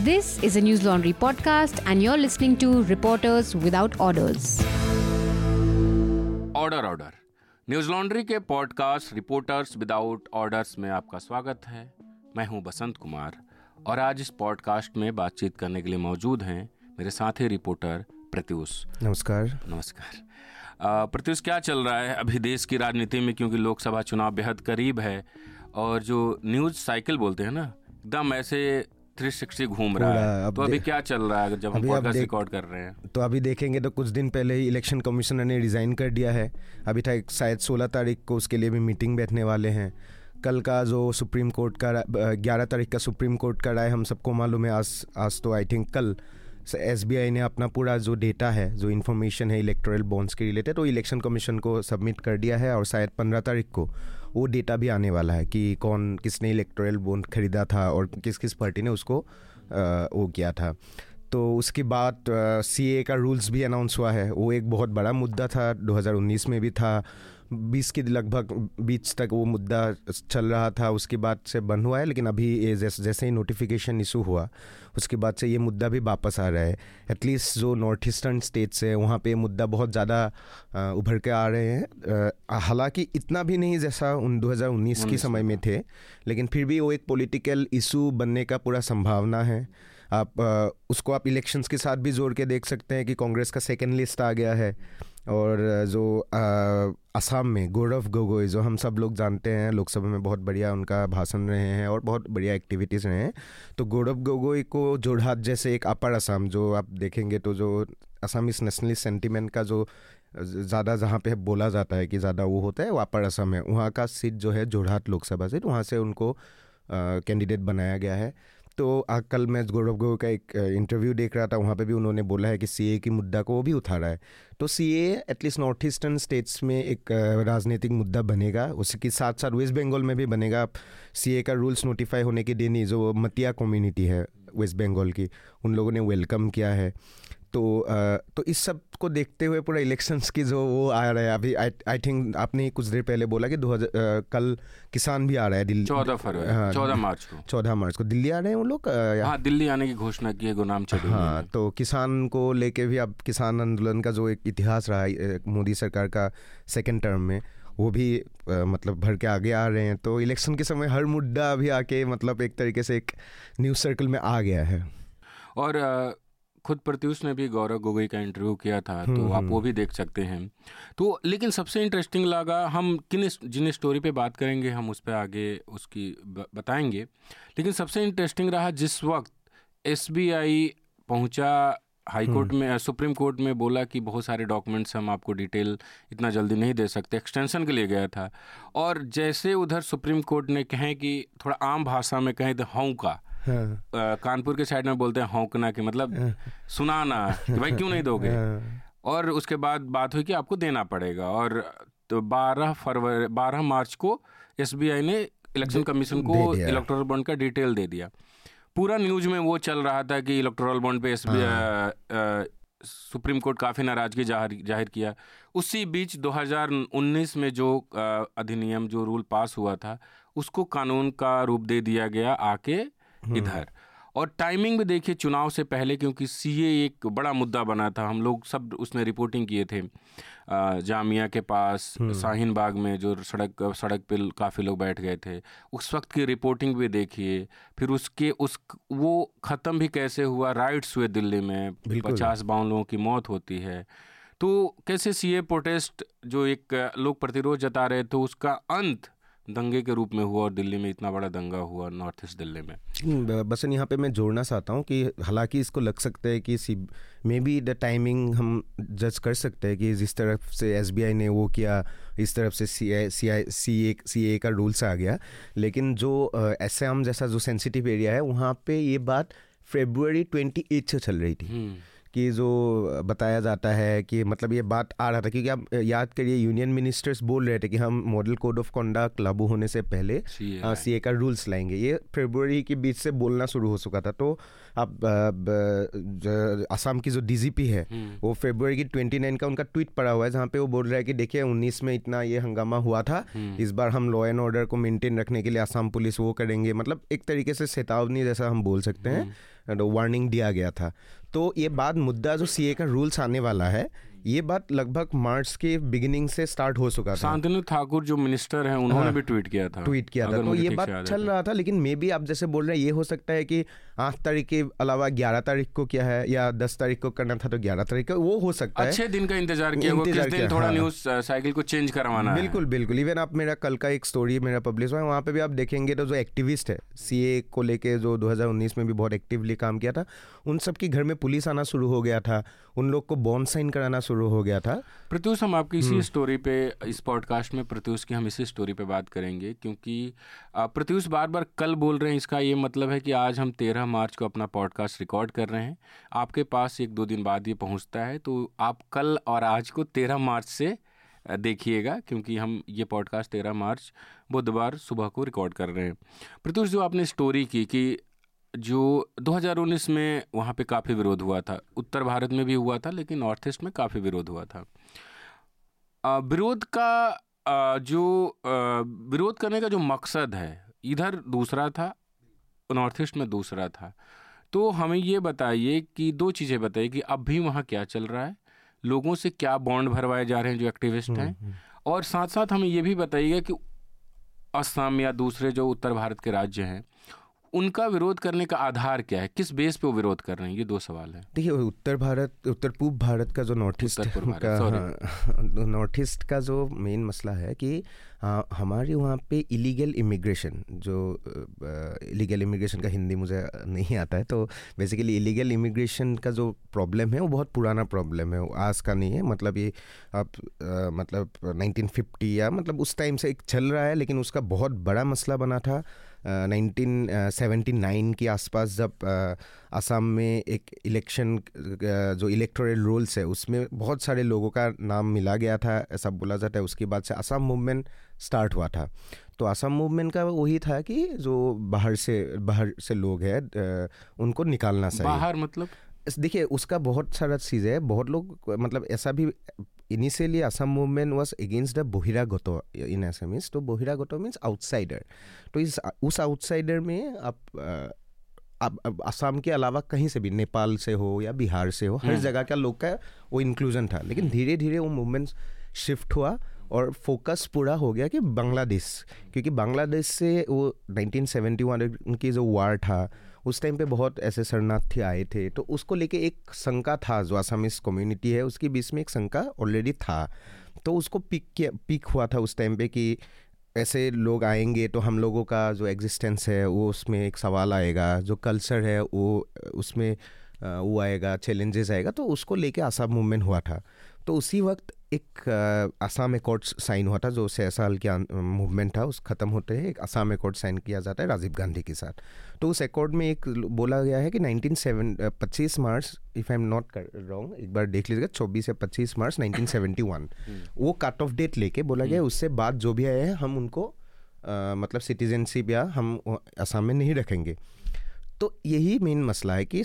This is a News Laundry podcast and you're listening to Reporters Without Orders. Order Newslaundry के podcast reporters without orders में आपका स्वागत है। मैं हूं बसंत कुमार और आज इस पॉडकास्ट में बातचीत करने के लिए मौजूद हैं मेरे साथी रिपोर्टर प्रत्युष। नमस्कार। प्रत्युष, क्या चल रहा है अभी देश की राजनीति में, क्योंकि लोकसभा चुनाव बेहद करीब है और जो न्यूज साइकिल बोलते हैं ना, एकदम ऐसे 360 घूम रहा है। तो अभी क्या चल रहा है जब हम पॉडकास्ट रिकॉर्ड कर रहे हैं? तो अभी देखेंगे तो कुछ दिन पहले ही इलेक्शन कमिश्नर ने रिज़ाइन कर दिया है। अभी तक शायद 16 तारीख को उसके लिए भी मीटिंग बैठने वाले हैं। कल का जो सुप्रीम कोर्ट का 11 तारीख का सुप्रीम कोर्ट का राय हम सबको मालूम है। आज तो आई थिंक कल SBI ने अपना पूरा जो डेटा है, जो इन्फॉर्मेशन है इलेक्टोरल बॉन्ड्स के रिलेटेड, तो इलेक्शन कमीशन को सबमिट कर दिया है और शायद 15 तारीख को वो डेटा भी आने वाला है कि किसने इलेक्टोरल बॉन्ड खरीदा था और किस किस पार्टी ने उसको वो किया था। तो उसके बाद CA का रूल्स भी अनाउंस हुआ है। वो एक बहुत बड़ा मुद्दा था, 2019 में भी था, 20 के लगभग बीच तक वो मुद्दा चल रहा था, उसके बाद से बंद हुआ है। लेकिन अभी ये जैसे ही नोटिफिकेशन इशू हुआ उसके बाद से ये मुद्दा भी वापस आ रहा है। एटलीस्ट जो नॉर्थ ईस्टर्न स्टेट्स है वहाँ पे ये मुद्दा बहुत ज़्यादा उभर के आ रहे हैं। हालांकि इतना भी नहीं जैसा 2019 के समय में थे, लेकिन फिर भी वो एक पॉलिटिकल इशू बनने का पूरा संभावना है। उसको आप इलेक्शंस के साथ भी जोड़ के देख सकते हैं कि कांग्रेस का सेकेंड लिस्ट आ गया है और जो असम में गौरव गोगोई, जो हम सब लोग जानते हैं, लोकसभा में बहुत बढ़िया उनका भाषण रहे हैं और बहुत बढ़िया एक्टिविटीज़ रहे हैं। तो गौरव गोगोई को जोरहाट जैसे एक अपर असम, जो आप देखेंगे तो जो असमीज नेशनलिस्ट सेंटिमेंट का जो ज़्यादा जहाँ पे बोला जाता है कि ज़्यादा वो होता है, वो अपर असम है। वहाँ का सीट जो है जोरहाट लोकसभा सीट, वहाँ से उनको कैंडिडेट बनाया गया है। तो कल मैं गौरव गोगोई का एक इंटरव्यू देख रहा था, वहाँ पे भी उन्होंने बोला है कि CA की मुद्दा को वो भी उठा रहा है। तो CA at least north eastern states में एक राजनीतिक मुद्दा बनेगा। उसके साथ साथ वेस्ट बंगाल में भी बनेगा। CA का रूल्स नोटिफाई होने के दिन ही जो मतिया कम्युनिटी है वेस्ट बंगाल की, उन लोगों ने वेलकम किया है। तो इस सब को देखते हुए पूरा इलेक्शंस की जो वो आ रहा है अभी, आई थिंक आपने कुछ देर पहले बोला कि कल किसान भी आ रहा है दिल्ली, 14 मार्च को दिल्ली आ रहे हैं वो लोग। हाँ, दिल्ली आने की घोषणा की है गुरनाम चढ़ी। हाँ, तो किसान को लेके भी अब किसान आंदोलन का जो एक इतिहास रहा है मोदी सरकार का सेकेंड टर्म में, वो भी मतलब भर के आगे आ रहे हैं। तो इलेक्शन के समय हर मुद्दा अभी आके मतलब एक तरीके से एक न्यूज़ सर्कल में आ गया है। और खुद प्रत्युष ने भी गौरव गोगोई का इंटरव्यू किया था, तो आप वो भी देख सकते हैं। तो लेकिन सबसे इंटरेस्टिंग लगा, हम जिन स्टोरी पे बात करेंगे हम उस पर आगे उसकी बताएंगे, लेकिन सबसे इंटरेस्टिंग रहा जिस वक्त SBI पहुंचा हाई कोर्ट में, सुप्रीम कोर्ट में, बोला कि बहुत सारे डॉक्यूमेंट्स हम आपको डिटेल इतना जल्दी नहीं दे सकते, एक्सटेंशन के लिए गया था। और जैसे उधर सुप्रीम कोर्ट ने कहें कि थोड़ा आम भाषा में कहें तो हौंका, कानपुर के साइड में बोलते हैं हौंकना, के मतलब सुनाना कि भाई क्यों नहीं दोगे। और उसके बाद बात हुई कि आपको देना पड़ेगा। और तो 12 मार्च को SBI ने इलेक्शन कमीशन को इलेक्टोरल बॉन्ड का डिटेल दे दिया। पूरा न्यूज में वो चल रहा था कि इलेक्टोरल बॉन्ड पे SBI सुप्रीम कोर्ट काफ़ी नाराज़गी जाहिर किया। उसी बीच 2019 में जो अधिनियम, जो रूल पास हुआ था, उसको कानून का रूप दे दिया गया आके इधर। और टाइमिंग भी देखिए चुनाव से पहले, क्योंकि CA एक बड़ा मुद्दा बना था। हम लोग सब उसमें रिपोर्टिंग किए थे। जामिया के पास शाहीन बाग में जो सड़क पे काफ़ी लोग बैठ गए थे, उस वक्त की रिपोर्टिंग भी देखिए। फिर वो ख़त्म भी कैसे हुआ, राइट्स हुए दिल्ली में, 50-52 लोगों की मौत होती है। तो कैसे CA प्रोटेस्ट जो एक लोग प्रतिरोध जता रहे थे, उसका अंत दंगे के रूप में हुआ और दिल्ली में इतना बड़ा दंगा हुआ, नॉर्थ ईस्ट दिल्ली में। बस यहाँ पे मैं जोड़ना चाहता हूँ कि हालांकि इसको लग सकता है कि मे बी द टाइमिंग हम जज कर सकते हैं कि जिस तरफ से SBI ने वो किया, इस तरफ से CA का रूल्स आ गया। लेकिन जो असम जैसा जो सेंसिटिव एरिया है वहाँ पे ये बात February 28 से चल रही थी कि जो बताया जाता है कि मतलब ये बात आ रहा था, क्योंकि आप याद करिए यूनियन मिनिस्टर्स बोल रहे थे कि हम मॉडल कोड ऑफ कंडक्ट लागू होने से पहले CA का रूल्स लाएंगे। ये फरवरी के बीच से बोलना शुरू हो चुका था। तो अब असम की जो DGP है वो फरवरी की 29 का उनका ट्वीट पड़ा हुआ है, जहाँ पे वो बोल रहा है कि देखिए 19 में इतना ये हंगामा हुआ था, इस बार हम लॉ एंड ऑर्डर को मेंटेन रखने के लिए असम पुलिस वो करेंगे। मतलब एक तरीके से चेतावनी जैसा हम बोल सकते हैं। वार्निंग दिया गया था। तो ये बात मुद्दा जो सीए का रूल्स आने वाला है, ये बात लगभग मार्च के बिगिनिंग से स्टार्ट हो चुका था। शांतनु ठाकुर जो मिनिस्टर हैं उन्होंने भी ट्वीट किया था तो ये बात चल रहा था। लेकिन मे भी आप जैसे बोल रहे हैं, ये हो सकता है कि 8 तारीख के अलावा 11 तारीख को क्या है, या 10 तारीख को करना था तो 11 तारीख को, वो हो सकता है। अच्छे दिन का इंतजार किया, किस दिन थोड़ा न्यूज साइकिल को चेंज करवाना है। बिल्कुल। इवन आप मेरा कल का एक स्टोरी मेरा पब्लिश हुआ है, वहाँ पे भी आप देखेंगे तो जो एक्टिविस्ट है सीए को लेके, जो 2019 में भी बहुत एक्टिवली काम किया था, उन सबके घर में पुलिस आना शुरू हो गया था, उन लोग को बॉन्ड साइन कराना शुरू हो गया था। प्रत्युष, हम आपकी इसी स्टोरी पे, इस पॉडकास्ट में प्रत्युष की हम इसी स्टोरी पे बात करेंगे, क्योंकि प्रत्युष बार बार कल बोल रहे हैं। इसका ये मतलब है कि आज हम 13 मार्च को अपना पॉडकास्ट रिकॉर्ड कर रहे हैं, आपके पास 1-2 दिन बाद ये पहुंचता है, तो आप कल और आज को 13 मार्च से देखिएगा, क्योंकि हम ये पॉडकास्ट 13 मार्च बुधवार सुबह को रिकॉर्ड कर रहे हैं। प्रत्युष, जो आपने स्टोरी की कि जो 2019 में वहाँ पे काफ़ी विरोध हुआ था, उत्तर भारत में भी हुआ था, लेकिन नॉर्थ ईस्ट में काफ़ी विरोध हुआ था। विरोध करने का जो मकसद है, इधर दूसरा था, नॉर्थ ईस्ट में दूसरा था। तो हमें ये बताइए कि 2 चीज़ें बताइए कि अब भी वहाँ क्या चल रहा है, लोगों से क्या बॉन्ड भरवाए जा रहे हैं जो एक्टिविस्ट हैं, और साथ साथ हमें ये भी बताइएगा कि असम या दूसरे जो उत्तर भारत के राज्य हैं, उनका विरोध करने का आधार क्या है, किस बेस पे वो विरोध कर रहे हैं। ये 2 सवाल हैं। देखिए, उत्तर पूर्व भारत का जो नॉर्थ ईस्ट का जो मेन मसला है कि हमारे वहाँ पे इलीगल इमिग्रेशन का हिंदी मुझे नहीं आता है, तो बेसिकली इलीगल इमिग्रेशन का जो प्रॉब्लम है वो बहुत पुराना प्रॉब्लम है, वो आज का नहीं है। मतलब ये आप मतलब 1950 या मतलब उस टाइम से एक चल रहा है, लेकिन उसका बहुत बड़ा मसला बना था 1979 के आसपास, जब असम में एक इलेक्शन जो इलेक्टोरल रोल्स है उसमें बहुत सारे लोगों का नाम मिला गया था, ऐसा बोला जाता है। उसके बाद से असम मूवमेंट स्टार्ट हुआ था। तो असम मूवमेंट का वही था कि जो बाहर से लोग हैं उनको निकालना चाहिए। बाहर मतलब देखिए, उसका बहुत सारा चीज़ है। बहुत लोग मतलब ऐसा भी, initially Assam movement was against the बहिरागत इन असमीज। तो बहिरागत मीन्स आउटसाइडर। तो उस आउटसाइडर में आप असम के अलावा कहीं से भी, नेपाल से हो या बिहार से हो, हर जगह का लोग का वो इंक्लूजन था। लेकिन धीरे धीरे वो मूवमेंट शिफ्ट हुआ और फोकस पूरा हो गया कि बांग्लादेश, क्योंकि बांग्लादेश से वो 1971 उनकी जो वार था, उस टाइम पे बहुत ऐसे शरणार्थी आए थे, तो उसको लेके एक शंका था, जो असमीज कम्युनिटी है उसके बीच में एक शंका ऑलरेडी था। तो उसको पीक हुआ था उस टाइम पे कि ऐसे लोग आएंगे तो हम लोगों का जो एग्जिस्टेंस है वो उसमें एक सवाल आएगा, जो कल्चर है वो उसमें वो आएगा, चैलेंजेस आएगा। तो उसको लेके असम मूवमेंट हुआ था। तो उसी वक्त एक असम अकॉर्ड साइन हुआ था, जो 6 साल का मूवमेंट था, उस ख़त्म होते हैं एक असम अकॉर्ड साइन किया जाता है राजीव गांधी के साथ। तो उस अकॉर्ड में एक बोला गया है कि 25 March, if I am not wrong, एक बार देख लीजिएगा, 24 से 25 मार्च 1971 वो कट ऑफ डेट लेके बोला गया। उससे बाद जो भी आए हैं हम उनको मतलब सिटीजनशिप या हम असम में नहीं रखेंगे। तो यही मेन मसला है कि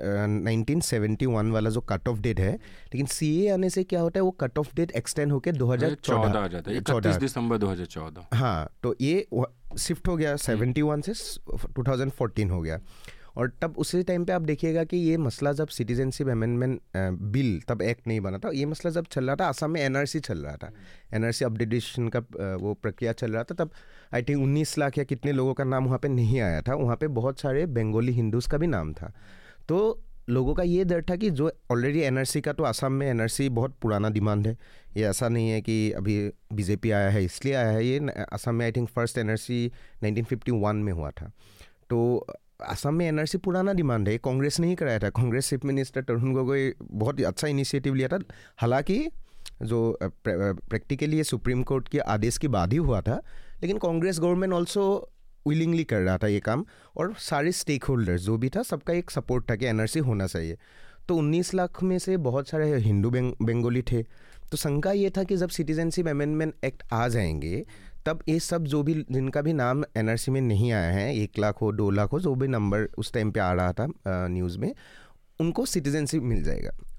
1971 वाला जो कट ऑफ डेट है, लेकिन सीए आने से क्या होता है, वो कट ऑफ डेट एक्सटेंड होकर 2014 आ जाता है, 31 दिसंबर 2014। हाँ, तो ये शिफ्ट हो गया 71 से 2014 हो गया। और तब उसी टाइम पे आप देखिएगा कि ये मसला जब सिटीजनशिप अमेंडमेंट बिल, तब एक्ट नहीं बना था, ये मसला जब चल रहा था, असम में एनआरसी चल रहा था, एनआरसी अपडेटेशन का वो प्रक्रिया चल रहा था। तब आई थिंक 19 लाख या कितने लोगों का नाम वहाँ पे नहीं आया था। वहाँ पे बहुत सारे बंगाली हिंदूज का भी नाम था। तो लोगों का ये डर था कि जो ऑलरेडी एनआरसी का, तो असम में एनआरसी बहुत पुराना डिमांड है, ये ऐसा नहीं है कि अभी बीजेपी आया है इसलिए आया है। ये असम में आई थिंक फर्स्ट एनआरसी 1951 में हुआ था। तो असम में एनआरसी पुराना डिमांड है, कांग्रेस ने ही कराया था। कांग्रेस चीफ मिनिस्टर तरुण गोगोई बहुत अच्छा इनिशिएटिव लिया था। हालांकि जो प्रैक्टिकली ये सुप्रीम कोर्ट के आदेश के बाद ही हुआ था, लेकिन कांग्रेस गवर्नमेंट ऑल्सो विलिंगली कर रहा था ये काम, और सारे स्टेक होल्डर्स जो भी था सबका एक सपोर्ट था कि एनआरसी होना चाहिए। तो 19 लाख में से बहुत सारे हिंदू बंगाली थे। तो शंका ये था कि जब सिटीजनशिप अमेंडमेंट एक्ट आ जाएंगे, तब ये सब जो भी जिनका भी नाम एनआरसी में नहीं आया है, 1 लाख हो 2 लाख हो, जो भी नंबर उस टाइम पे आ रहा था न्यूज़ में, उनको सिटीजनशिप मिल जाएगा।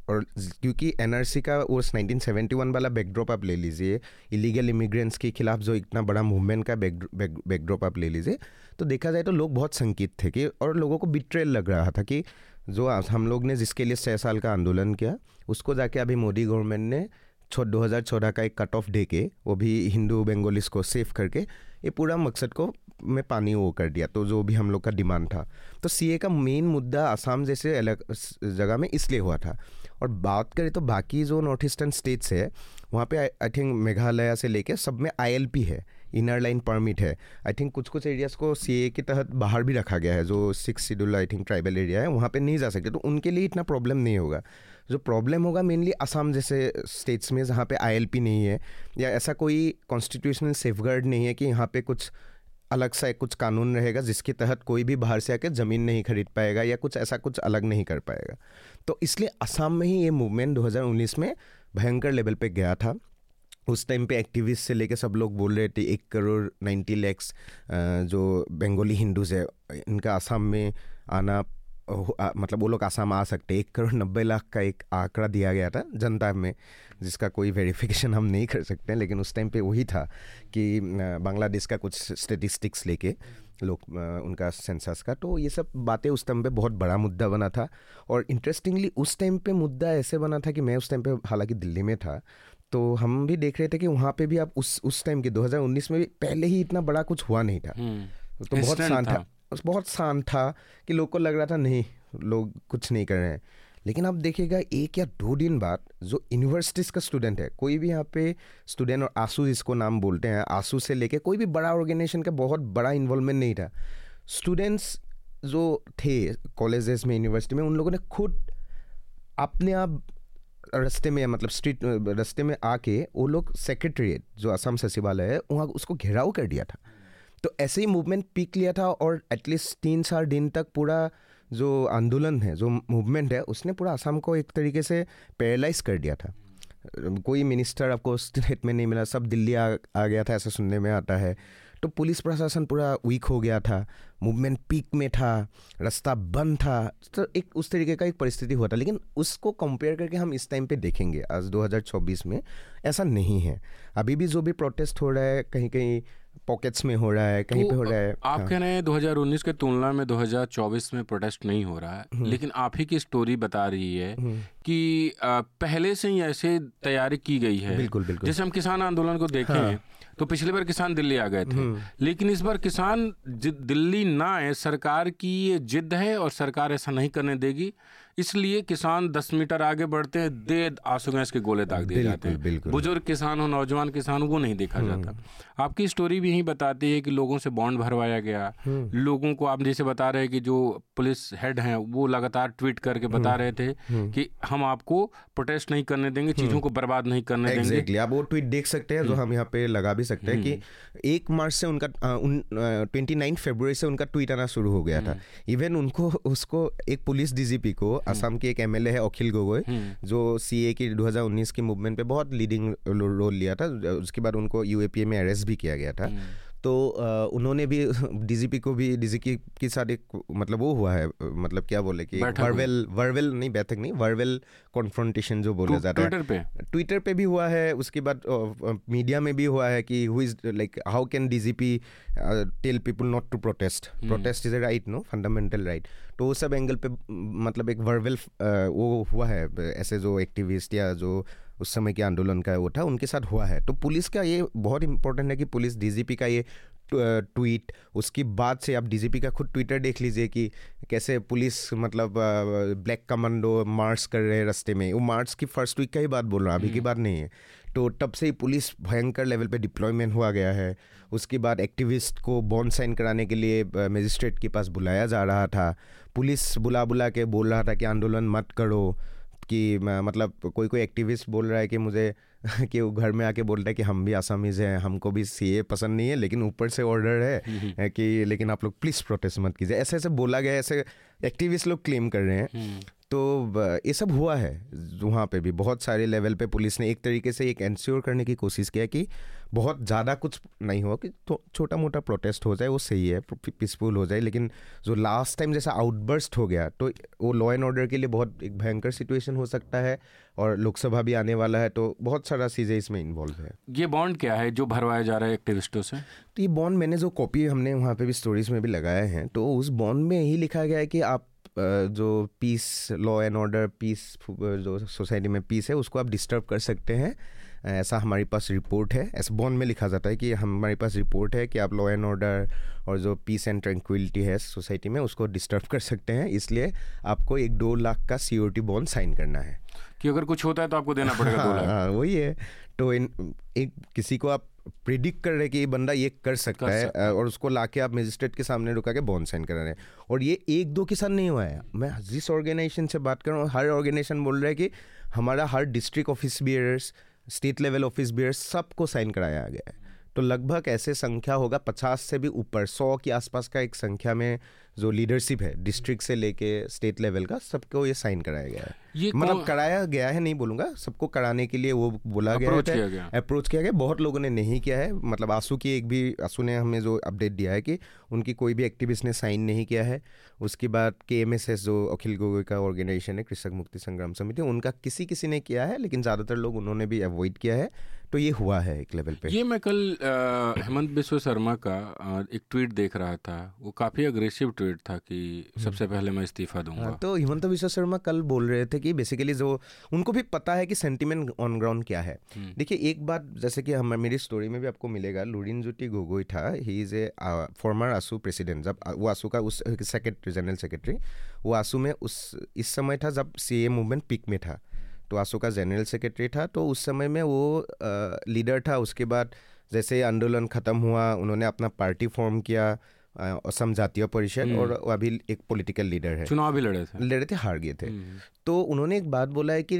और क्योंकि एनआरसी का उस 1971 वाला बैकड्रॉप आप ले लीजिए, इलीगल इमिग्रेंट्स के खिलाफ जो इतना बड़ा मूवमेंट का बैकड्रॉप आप ले लीजिए, तो देखा जाए तो लोग बहुत शंकित थे कि, और लोगों को बिट्रेल लग रहा था कि जो हम लोग ने जिसके लिए 6 साल का आंदोलन किया, उसको जाके अभी मोदी गवर्नमेंट ने 2014 का एक कट ऑफ दे के, वो भी हिंदू बंगालीज को सेव करके, ये पूरा मकसद को में पानी वो कर दिया। तो जो भी हम लोग का डिमांड था, तो सीए का मेन मुद्दा असम जैसे अलग जगह में इसलिए हुआ था। और बात करें तो बाकी जो नॉर्थ ईस्टर्न स्टेट्स है, वहाँ पे आई थिंक मेघालय से लेके सब में ILP है, इनर लाइन परमिट है। आई थिंक कुछ एरियाज़ को सीए के तहत बाहर भी रखा गया है, जो 6 schedule I think tribal area है, वहाँ पे नहीं जा सकते, तो उनके लिए इतना प्रॉब्लम नहीं होगा। जो प्रॉब्लम होगा मेनली असम जैसे स्टेट्स में, जहाँ पे ILP नहीं है, या ऐसा कोई कॉन्स्टिट्यूशनल सेफगार्ड नहीं है कि यहाँ पे कुछ अलग सा कुछ कानून रहेगा जिसके तहत कोई भी बाहर से आके ज़मीन नहीं खरीद पाएगा या कुछ ऐसा कुछ अलग नहीं कर पाएगा। तो इसलिए असम में ही ये मूवमेंट 2019 में भयंकर लेवल पे गया था। उस टाइम पे एक्टिविस्ट से लेके सब लोग बोल रहे थे 1 करोड़ 90 लाख जो बंगाली हिंदूज़ है, इनका असम में आना, मतलब वो लोग असम आ सकते। 1 करोड़ 90 लाख का एक आंकड़ा दिया गया था जनता में, जिसका कोई वेरिफिकेशन हम नहीं कर सकते, लेकिन उस टाइम पे वही था कि बांग्लादेश का कुछ स्टेटिस्टिक्स लेके लोग उनका सेंसस का, तो ये सब बातें उस टाइम पे बहुत बड़ा मुद्दा बना था। और इंटरेस्टिंगली उस टाइम पे मुद्दा ऐसे बना था कि मैं उस टाइम पे हालांकि दिल्ली में था, तो हम भी देख रहे थे कि वहाँ पे भी आप उस टाइम के 2019 में भी पहले ही इतना बड़ा कुछ हुआ नहीं था। तो बहुत शांत था कि लोग को लग रहा था नहीं, लोग कुछ नहीं कर रहे हैं। लेकिन आप देखिएगा 1 या 2 दिन बाद जो यूनिवर्सिटीज़ का स्टूडेंट है, कोई भी यहाँ पे स्टूडेंट, और आंसू जिसको नाम बोलते हैं, आंसू से लेके कोई भी बड़ा ऑर्गेनाइजेशन का बहुत बड़ा इन्वॉल्वमेंट नहीं था। स्टूडेंट्स जो थे कॉलेजेस में, यूनिवर्सिटी में, उन लोगों ने खुद अपने आप रास्ते में, मतलब स्ट्रीट रास्ते में आके वो लोग सेक्रेटरीट जो असम सचिवालय है वहाँ उसको घेराव कर दिया था। तो ऐसे ही मूवमेंट पीक लिया था, और एटलीस्ट 3-4 दिन तक पूरा जो आंदोलन है, जो मूवमेंट है, उसने पूरा असम को एक तरीके से पैरालाइज कर दिया था। कोई मिनिस्टर आपको स्टेट में नहीं मिला, सब दिल्ली आ गया था, ऐसा सुनने में आता है। तो पुलिस प्रशासन पूरा वीक हो गया था, मूवमेंट पीक में था, रास्ता बंद था, तो एक उस तरीके का एक परिस्थिति हुआ था। लेकिन उसको कंपेयर करके हम इस टाइम पे देखेंगे, आज 2024 में ऐसा नहीं है। अभी भी जो भी प्रोटेस्ट हो रहा है, कहीं कहीं पॉकेट्स में हो रहा है, कहीं पे हो रहा है। आप कह रहे हैं 2019 के तुलना में 2024 में प्रोटेस्ट नहीं हो रहा है, लेकिन आप ही की स्टोरी बता रही है कि पहले से ही ऐसे तैयारी की गई है। बिल्कुल बिल्कुल। जैसे हम किसान आंदोलन को देखें, तो पिछली बार किसान दिल्ली आ गए थे, लेकिन इस बार किसान दिल्ली ना आए, सरकार की ये जिद है और सरकार ऐसा नहीं करने देगी, इसलिए किसान 10 मीटर आगे बढ़ते हैं, दे आंसू गैस के गोले दाग दिए जाते हैं। बुजुर्ग किसान हो, नौजवान किसान हो, वो नहीं देखा जाता। आपकी स्टोरी भी यही बताती है कि लोगों से बॉन्ड भरवाया गया, लोगों को आप जैसे बता रहे हैं कि जो पुलिस हेड हैं वो लगातार ट्वीट करके बता रहे थे कि हम आपको प्रोटेस्ट नहीं करने देंगे, चीज़ों को बर्बाद नहीं करने देंगे। आप वो ट्वीट देख सकते हैं, जो हम यहाँ पे लगा भी सकते हैं कि 1 मार्च से उनका 29 फरवरी से उनका ट्वीट आना शुरू हो गया था। इवन उसको एक पुलिस DGP को, असम के एक MLA है अखिल गोगोई, जो CA की 2019 की मूवमेंट पे बहुत लीडिंग रोल लिया था, उसके बाद उनको UAPA में अरेस्ट भी किया गया था। तो उन्होंने भी DGP को भी, DGP के साथ एक मतलब वो हुआ है, मतलब क्या बोले कि वर्बल नहीं, बैठक नहीं, वर्बल कॉन्फ्रंटेशन जो बोला जाता है, ट्विटर पे भी हुआ है। उसके बाद मीडिया में भी हुआ है कि who is like how can DGP tell people not to protest is a right, no fundamental right. तो वो सब एंगल पे मतलब एक वर्बल वो हुआ है, ऐसे जो एक्टिविस्ट या जो उस समय के आंदोलन का वो था, उनके साथ हुआ है। तो पुलिस का ये बहुत इंपॉर्टेंट है कि पुलिस DGP का ये ट्वीट, उसकी बाद से आप DGP का खुद ट्विटर देख लीजिए कि कैसे पुलिस मतलब ब्लैक कमांडो मार्च कर रहे हैं रास्ते में। वो मार्च की फर्स्ट वीक का ही बात बोल रहा हूँ, अभी की बात नहीं है। तो तब से ही पुलिस भयंकर लेवल पे डिप्लॉयमेंट हुआ गया है। उसके बाद एक्टिविस्ट को बॉन्ड साइन कराने के लिए मजिस्ट्रेट के पास बुलाया जा रहा था। पुलिस बुला के बोल रहा था कि आंदोलन मत करो, कि मतलब कोई एक्टिविस्ट बोल रहा है कि मुझे कि वो घर में आके बोल रहा है कि हम भी आसामीज हैं, हमको भी CA पसंद नहीं है, लेकिन ऊपर से ऑर्डर है कि लेकिन आप लोग प्लीज़ प्रोटेस्ट मत कीजिए, ऐसे ऐसे बोला गया, ऐसे एक्टिविस्ट लोग क्लेम कर रहे हैं। तो ये सब हुआ है। वहाँ पे भी बहुत सारे लेवल पे पुलिस ने एक तरीके से एक इंश्योर करने की कोशिश किया कि बहुत ज़्यादा कुछ नहीं हो कि छोटा मोटा प्रोटेस्ट हो जाए, वो सही है, पीसफुल हो जाए। लेकिन जो लास्ट टाइम जैसा आउटबर्स्ट हो गया तो वो लॉ एंड ऑर्डर के लिए बहुत एक भयंकर सिचुएशन हो सकता है, और लोकसभा भी आने वाला है, तो बहुत सारा चीज़ें इसमें इन्वॉल्व है। ये बॉन्ड क्या है जो भरवाया जा रहा है एक्टिविस्टों से? तो ये बॉन्ड मैंने जो कॉपी हमने वहाँ पे भी स्टोरीज में भी लगाए हैं, तो उस बॉन्ड में यही लिखा गया है कि आप जो peace, law and order, peace, जो सोसाइटी में पीस है उसको आप डिस्टर्ब कर सकते हैं, ऐसा हमारे पास रिपोर्ट है। ऐसा बॉन्ड में लिखा जाता है कि हमारे पास रिपोर्ट है कि आप लॉ एंड ऑर्डर और जो पीस एंड ट्रैंक्विलिटी है सोसाइटी में उसको डिस्टर्ब कर सकते हैं, इसलिए आपको 1-2 लाख का सिक्योरिटी बॉन्ड साइन करना है कि अगर कुछ होता है तो आपको देना पड़ेगा 2 लाख। वही है। तो एक किसी को आप प्रिडिक्ट कर रहे कि ये बंदा ये कर सकता है और उसको लाके आप मजिस्ट्रेट के सामने रुका के बॉन्ड साइन करा रहे हैं। और ये 1-2 के साथ नहीं हुआ है, मैं जिस ऑर्गेनाइजेशन से बात कर रहा हूँ हर ऑर्गेनाइजेशन बोल रहा है कि हमारा हर district office bearers, state level office bearers सबको साइन कराया गया है। तो लगभग ऐसे संख्या होगा 50 से भी ऊपर, 100 के आसपास का एक संख्या में जो लीडरशिप है डिस्ट्रिक्ट से लेके स्टेट लेवल का, सबको ये साइन कराया गया है। ये मतलब कराया गया है नहीं बोलूँगा, सबको कराने के लिए वो बोला गया है, अप्रोच किया गया। बहुत लोगों ने नहीं किया है, मतलब आंसू ने हमें जो अपडेट दिया है कि उनकी कोई भी एक्टिविस्ट ने साइन नहीं किया है। उसके बाद KMSS जो अखिल गोगोई का ऑर्गेनाइजेशन है, कृषक मुक्ति संग्राम समिति, उनका किसी ने किया है, लेकिन ज़्यादातर लोग उन्होंने भी अवॉइड किया है। तो ये हुआ है एक लेवल पे। ये मैं कल हेमंत बिस्वा शर्मा का एक ट्वीट देख रहा था, वो काफ़ी अग्रेसिव ट्वीट था कि सबसे पहले मैं इस्तीफा दूंगा। तो हेमंत बिस्वा शर्मा कल बोल रहे थे कि बेसिकली जो उनको भी पता है कि सेंटिमेंट ऑन ग्राउंड क्या है। देखिए एक बात, जैसे कि मेरी स्टोरी में भी आपको मिलेगा, लुरिनज्योति गोगोई था, he is a former AASU president. जब वो आसू का उस जनरल सेक्रेटरी, वो आसू में इस समय था जब CAA मूवमेंट पीक में था, तो आसू का जनरल सेक्रेटरी था। तो उस समय में वो लीडर था। उसके बाद जैसे आंदोलन ख़त्म हुआ, उन्होंने अपना पार्टी फॉर्म किया, असम जातीय परिषद, और अभी एक पॉलिटिकल लीडर है। चुनाव भी लड़े थे, हार गए थे। तो उन्होंने एक बात बोला है कि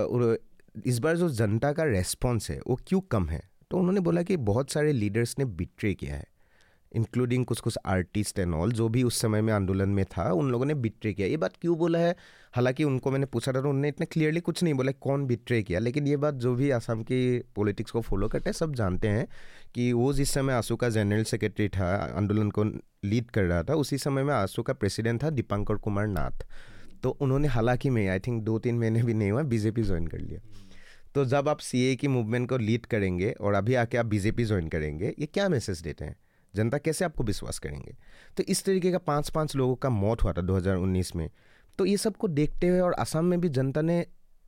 इस बार जो जनता का रेस्पॉन्स है वो क्यों कम है। तो उन्होंने बोला कि बहुत सारे लीडर्स ने बिट्रे किया है, इंक्लूडिंग कुछ आर्टिस्ट एंड ऑल, जो भी उस समय में आंदोलन में था, उन लोगों ने बिट्रे किया। ये बात क्यों बोला है, हालांकि उनको मैंने पूछा था तो उन्होंने इतने क्लियरली कुछ नहीं बोला कौन बिट्रे किया, लेकिन ये बात जो भी असम की पॉलिटिक्स को फॉलो करते हैं सब जानते हैं कि वो जिस समय आसू का जनरल सेक्रेटरी था, आंदोलन को लीड कर रहा था, उसी समय में आसू का प्रेसिडेंट था दीपांकर कुमार नाथ। तो उन्होंने हालांकि में आई थिंक 2-3 महीने भी नहीं हुआ BJP ज्वाइन कर लिया। तो जब आप CAA की मूवमेंट को लीड करेंगे और अभी आके आप BJP ज्वाइन करेंगे, ये क्या मैसेज देते हैं, जनता कैसे आपको विश्वास करेंगे। तो इस तरीके का 5-5 लोगों का मौत हुआ था 2019 में। तो ये सब को देखते हुए, और असम में भी जनता ने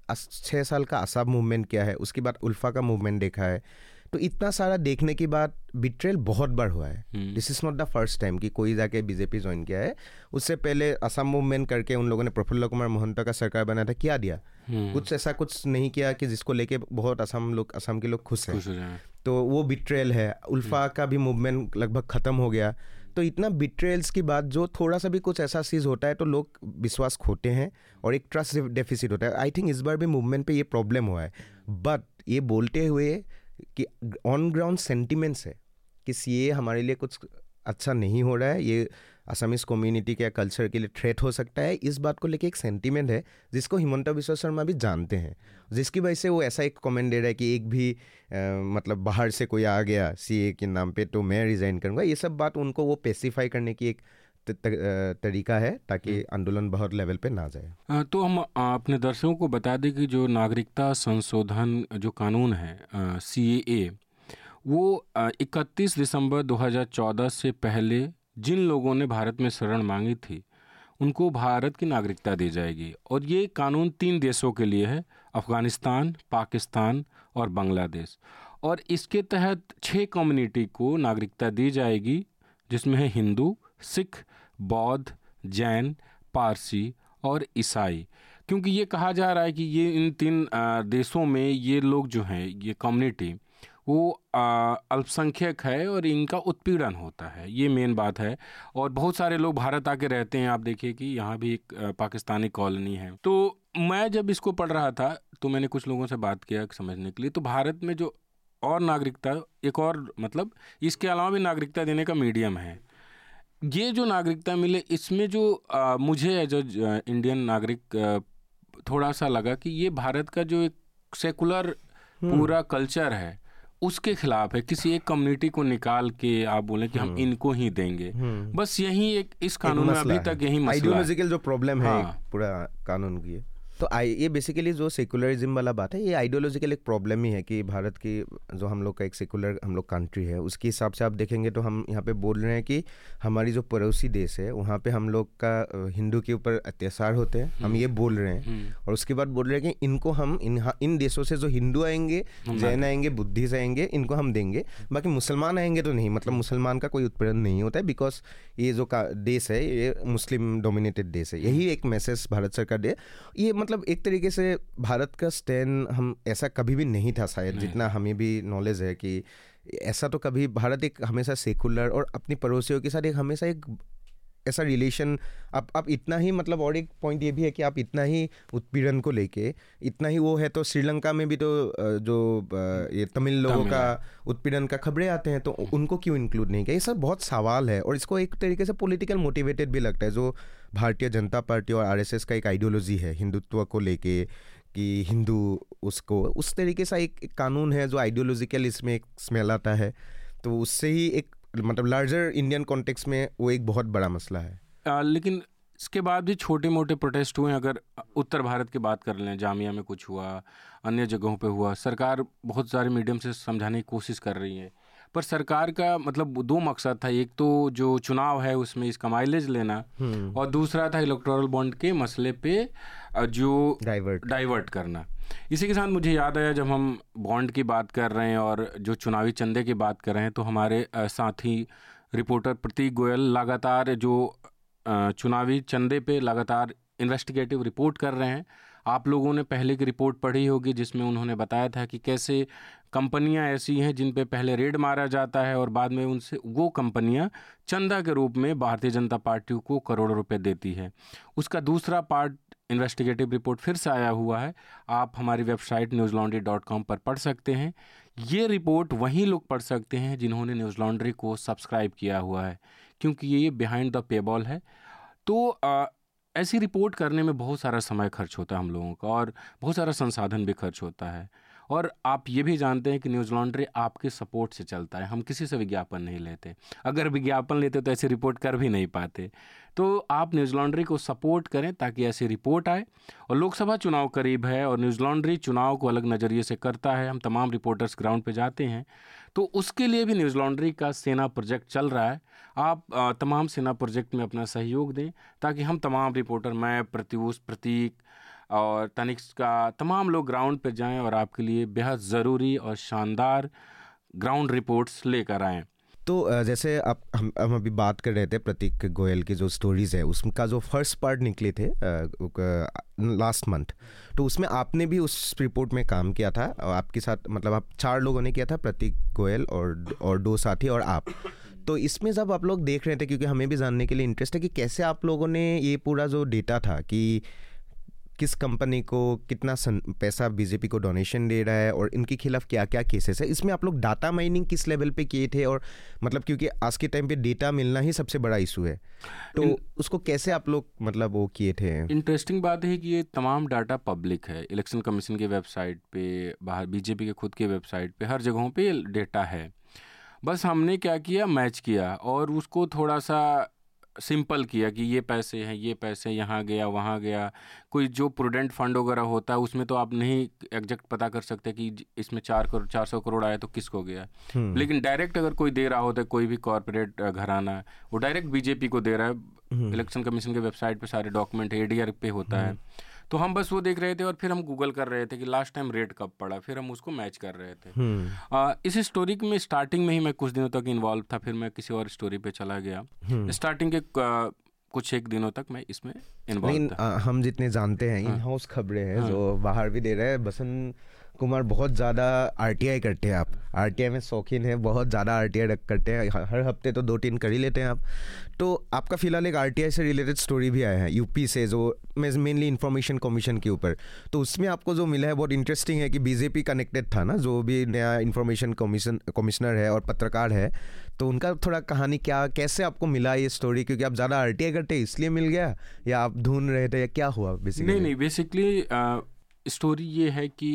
6 साल का आसाम मूवमेंट किया है, उसके बाद उल्फा का मूवमेंट देखा है। तो इतना सारा देखने के बाद बिट्रेल बहुत बार हुआ है। This is not the first time कि कोई जाके BJP ज्वाइन किया है। उससे पहले असम मूवमेंट करके उन लोगों ने प्रफुल्ल कुमार मोहंता का सरकार बनाया था, क्या दिया, कुछ ऐसा कुछ नहीं किया कि जिसको लेके बहुत असम के लोग खुश हैं। तो वो बिट्रेल है। उल्फा का भी मूवमेंट लगभग ख़त्म हो गया। तो इतना बिट्रेल्स की बात, जो थोड़ा सा भी कुछ ऐसा चीज़ होता है तो लोग विश्वास खोते हैं और एक ट्रस्ट डेफिसिट होता है। आई थिंक इस बार भी मूवमेंट पे ये प्रॉब्लम हुआ है। बट ये बोलते हुए कि ऑन ग्राउंड सेंटिमेंट्स है कि CAA हमारे लिए कुछ अच्छा नहीं हो रहा है, ये असमीज कम्युनिटी के कल्चर के लिए थ्रेट हो सकता है, इस बात को लेके एक सेंटिमेंट है जिसको हिमंता बिस्वा शर्मा भी जानते हैं, जिसकी वजह से वो ऐसा एक कमेंट दे रहा है कि एक भी मतलब बाहर से कोई आ गया CAA के नाम पे तो मैं रिज़ाइन करूँगा। ये सब बात उनको वो पेसिफाई करने की एक तरीका है ताकि आंदोलन बहुत लेवल पे ना जाए। तो हम अपने दर्शकों को बता दें कि जो नागरिकता संशोधन जो कानून है CAA, वो 31 दिसंबर 2014 से पहले जिन लोगों ने भारत में शरण मांगी थी उनको भारत की नागरिकता दी जाएगी। और ये कानून 3 देशों के लिए है, अफ़गानिस्तान, पाकिस्तान और बांग्लादेश। और इसके तहत 6 कम्युनिटी को नागरिकता दी जाएगी, जिसमें है हिंदू, सिख, बौद्ध, जैन, पारसी और ईसाई। क्योंकि ये कहा जा रहा है कि ये इन 3 देशों में ये लोग जो हैं, ये कम्युनिटी वो अल्पसंख्यक है और इनका उत्पीड़न होता है, ये मेन बात है। और बहुत सारे लोग भारत आके रहते हैं, आप देखिए कि यहाँ भी एक पाकिस्तानी कॉलोनी है। तो मैं जब इसको पढ़ रहा था तो मैंने कुछ लोगों से बात किया समझने के लिए। तो भारत में जो और नागरिकता, एक और मतलब इसके अलावा भी नागरिकता देने का मीडियम है। ये जो नागरिकता मिले, इसमें जो मुझे एज इंडियन नागरिक थोड़ा सा लगा कि ये भारत का जो एक सेकुलर पूरा कल्चर है उसके खिलाफ है, किसी एक कम्युनिटी को निकाल के आप बोले कि हम इनको ही देंगे, बस यही एक इस कानून में अभी तक यही मसला है। आइडियोलॉजिकल जो प्रॉब्लम है पूरा कानून की, तो ये बेसिकली जो सेकुलरिज्म वाला बात है, ये आइडियोलॉजिकल एक प्रॉब्लम ही है कि भारत की जो हम लोग का एक सेकुलर हम लोग कंट्री है, उसके हिसाब से आप देखेंगे तो हम यहाँ पे बोल रहे हैं कि हमारी जो पड़ोसी देश है वहाँ पे हम लोग का हिंदू के ऊपर अत्याचार होते हैं, हम ये बोल रहे हैं। और उसके बाद बोल रहे हैं कि इनको हम इन देशों से जो हिंदू आएंगे, जैन आएंगे, बुद्धिस्ट आएंगे, इनको हम देंगे, बाकी मुसलमान आएंगे तो नहीं। मतलब मुसलमान का कोई उत्पीड़न नहीं होता है, बिकॉज ये जो देश है ये मुस्लिम डोमिनेटेड देश है। यही एक मैसेज भारत सरकार दे। ये मतलब एक तरीके से भारत का स्टैंड हम ऐसा कभी भी नहीं था शायद, जितना हमें भी नॉलेज है कि ऐसा तो कभी भारत एक हमेशा सेकुलर और अपनी पड़ोसियों के साथ एक हमेशा एक ऐसा रिलेशन आप इतना ही मतलब। और एक पॉइंट ये भी है कि आप इतना ही उत्पीड़न को लेके इतना ही वो है, तो श्रीलंका में भी तो जो ये तमिल लोगों का उत्पीड़न का खबरें आते हैं, तो उनको क्यों इंक्लूड नहीं किया? ये सब बहुत सवाल है और इसको एक तरीके से पॉलिटिकल मोटिवेटेड भी लगता है। जो भारतीय जनता पार्टी और आरएसएस का एक आइडियोलॉजी है हिंदुत्व को लेके कि हिंदू उसको उस तरीके से एक कानून है जो आइडियोलॉजिकल इसमें एक स्मेल आता है, तो उससे ही एक मतलब लार्जर इंडियन कॉन्टेक्स्ट में वो एक बहुत बड़ा मसला है। लेकिन इसके बाद भी छोटे मोटे प्रोटेस्ट हुए। अगर उत्तर भारत की बात कर लें, जामिया में कुछ हुआ, अन्य जगहों पे हुआ। सरकार बहुत सारे मीडियम से समझाने की कोशिश कर रही है, पर सरकार का मतलब दो मकसद था। एक तो जो चुनाव है उसमें इसका माइलेज लेना, और दूसरा था इलेक्टोरल बॉन्ड के मसले पे जो डाइवर्ट करना। इसी के साथ मुझे याद आया, जब हम बॉन्ड की बात कर रहे हैं और जो चुनावी चंदे की बात कर रहे हैं, तो हमारे साथी रिपोर्टर प्रतीक गोयल लगातार जो चुनावी चंदे पे लगातार इन्वेस्टिगेटिव रिपोर्ट कर रहे हैं। आप लोगों ने पहले की रिपोर्ट पढ़ी होगी जिसमें उन्होंने बताया था कि कैसे कंपनियां ऐसी हैं जिन पे पहले रेड मारा जाता है और बाद में उनसे वो कंपनियां चंदा के रूप में भारतीय जनता पार्टी को करोड़ों रुपए देती है। उसका दूसरा पार्ट इन्वेस्टिगेटिव रिपोर्ट फिर से आया हुआ है, आप हमारी वेबसाइट newslaundry.com पर पढ़ सकते हैं। ये रिपोर्ट वहीं लोग पढ़ सकते हैं जिन्होंने न्यूज़ लॉन्ड्री को सब्सक्राइब किया हुआ है, क्योंकि ये बिहाइंड द पेबॉल है। तो ऐसी रिपोर्ट करने में बहुत सारा समय खर्च होता है हम लोगों का, और बहुत सारा संसाधन भी खर्च होता है। और आप ये भी जानते हैं कि न्यूज़ लॉन्ड्री आपके सपोर्ट से चलता है, हम किसी से विज्ञापन नहीं लेते। अगर विज्ञापन लेते तो ऐसी रिपोर्ट कर भी नहीं पाते। तो आप न्यूज़ लॉन्ड्री को सपोर्ट करें ताकि ऐसी रिपोर्ट आए। और लोकसभा चुनाव करीब है और न्यूज़ लॉन्ड्री चुनाव को अलग नज़रिए से करता है। हम तमाम रिपोर्टर्स ग्राउंड पे जाते हैं, तो उसके लिए भी न्यूज़ लॉन्ड्री का सेना प्रोजेक्ट चल रहा है। आप तमाम सेना प्रोजेक्ट में अपना सहयोग दें ताकि हम तमाम रिपोर्टर, मैं, प्रत्यूष, प्रतीक और तनिष्क का तमाम लोग ग्राउंड पे जाएं और आपके लिए बेहद ज़रूरी और शानदार ग्राउंड रिपोर्ट्स लेकर आएँ। तो जैसे हम अभी बात कर रहे थे प्रतीक गोयल की जो स्टोरीज़ है, उसका जो फर्स्ट पार्ट निकले थे लास्ट मंथ, तो उसमें आपने भी उस रिपोर्ट में काम किया था। आपके साथ मतलब आप 4 लोगों ने किया था, प्रतीक गोयल और 2 साथी और आप। तो इसमें जब आप लोग देख रहे थे, क्योंकि हमें भी जानने के लिए इंटरेस्ट है कि कैसे आप लोगों ने ये पूरा जो डेटा था कि किस कंपनी को कितना पैसा बीजेपी को डोनेशन दे रहा है और इनके खिलाफ क्या क्या केसेस है, इसमें आप लोग डाटा माइनिंग किस लेवल पे किए थे? और मतलब क्योंकि आज के टाइम पे डेटा मिलना ही सबसे बड़ा इशू है, तो उसको कैसे आप लोग मतलब वो किए थे? इंटरेस्टिंग बात है कि ये तमाम डाटा पब्लिक है। इलेक्शन कमीशन की वेबसाइट पे, बाहर बीजेपी के खुद के वेबसाइट पे, हर जगहों पे डेटा है। बस हमने क्या किया, मैच किया और उसको थोड़ा सा सिंपल किया कि ये पैसे हैं, ये पैसे यहाँ गया, वहाँ गया। कोई जो प्रूडेंट फंड वगैरह होता है उसमें तो आप नहीं एग्जैक्ट पता कर सकते कि इसमें 400 करोड़ आया तो किसको गया। लेकिन डायरेक्ट अगर कोई दे रहा होता है, कोई भी कॉरपोरेट घराना, वो डायरेक्ट बीजेपी को दे रहा है। इलेक्शन कमीशन के वेबसाइट पे सारे डॉक्यूमेंट ADR पे होता है। तो हम बस वो देख रहे थे और फिर हम गूगल कर रहे थे कि लास्ट टाइम रेट कब पड़ा, फिर हम उसको मैच कर रहे थे। इस स्टोरी में स्टार्टिंग में ही मैं कुछ दिनों तक इन्वॉल्व था, फिर मैं किसी और स्टोरी पे चला गया। स्टार्टिंग के कुछ एक दिनों तक मैं इसमें इन्वॉल्व था। हम जितने जानते हैं, इन हाउस खबरें हैं जो बाहर भी दे रहे हैं, बसंत कुमार बहुत ज़्यादा RTI करते हैं। आप RTI में शौकीन है, बहुत ज़्यादा RTI करते हैं, हर हफ्ते तो 2-3 कर ही लेते हैं आप। तो आपका फिलहाल एक RTI से रिलेटेड स्टोरी भी आया है यूपी से, जो मेनली इंफॉर्मेशन कमीशन के ऊपर। तो उसमें आपको जो मिला है बहुत इंटरेस्टिंग है कि बीजेपी कनेक्टेड था ना, जो भी नया इंफॉर्मेशन कमिश्नर है और पत्रकार है, तो उनका थोड़ा कहानी क्या, कैसे आपको मिला ये स्टोरी? क्योंकि आप ज़्यादा RTI करते इसलिए मिल गया, या आप ढूंढ रहे थे, या क्या हुआ बेसिकली? नहीं, बेसिकली स्टोरी ये है कि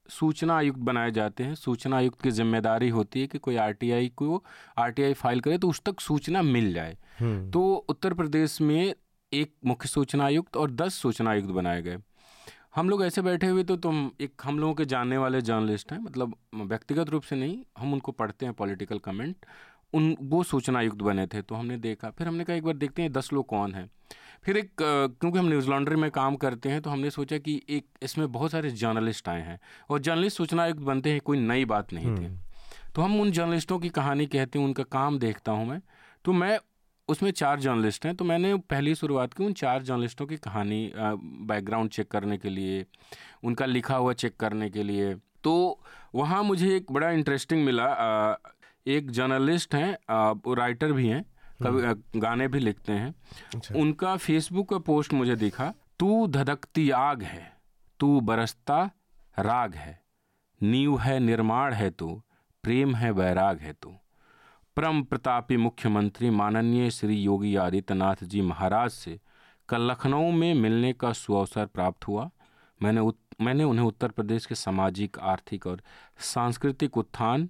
सूचना आयुक्त बनाए जाते हैं। सूचना आयुक्त की जिम्मेदारी होती है कि कोई आरटीआई फाइल करे तो उस तक सूचना मिल जाए। तो उत्तर प्रदेश में एक मुख्य सूचना आयुक्त और 10 सूचना आयुक्त बनाए गए। हम लोग ऐसे बैठे हुए तो हम लोगों के जानने वाले जर्नलिस्ट हैं, मतलब व्यक्तिगत रूप से नहीं, हम उनको पढ़ते हैं पॉलिटिकल कमेंट, वो सूचना आयुक्त बने थे। तो हमने देखा, फिर हमने कहा एक बार देखते हैं 10 लोग कौन हैं। फिर क्योंकि हम न्यूज़ लॉन्ड्री में काम करते हैं तो हमने सोचा कि एक इसमें बहुत सारे जर्नलिस्ट आए हैं और जर्नलिस्ट सूचना आयुक्त बनते हैं, कोई नई बात नहीं थी। तो हम उन जर्नलिस्टों की कहानी कहते हैं, उनका काम देखता हूँ मैं। तो मैं उसमें 4 जर्नलिस्ट हैं, तो मैंने पहली शुरुआत की उन 4 जर्नलिस्टों की कहानी, बैकग्राउंड चेक करने के लिए, उनका लिखा हुआ चेक करने के लिए। तो वहाँ मुझे एक बड़ा इंटरेस्टिंग मिला। एक जर्नलिस्ट हैं, राइटर भी हैं, कभी गाने भी लिखते हैं। अच्छा। उनका फेसबुक का पोस्ट मुझे दिखा, तू धधकती आग है, तू बरसता राग है, नींव है निर्माण है तू, प्रेम है वैराग है तू। परम प्रतापी मुख्यमंत्री माननीय श्री योगी आदित्यनाथ जी महाराज से कल लखनऊ में मिलने का सुअवसर प्राप्त हुआ। मैंने उन्हें उत्तर प्रदेश के सामाजिक, आर्थिक और सांस्कृतिक उत्थान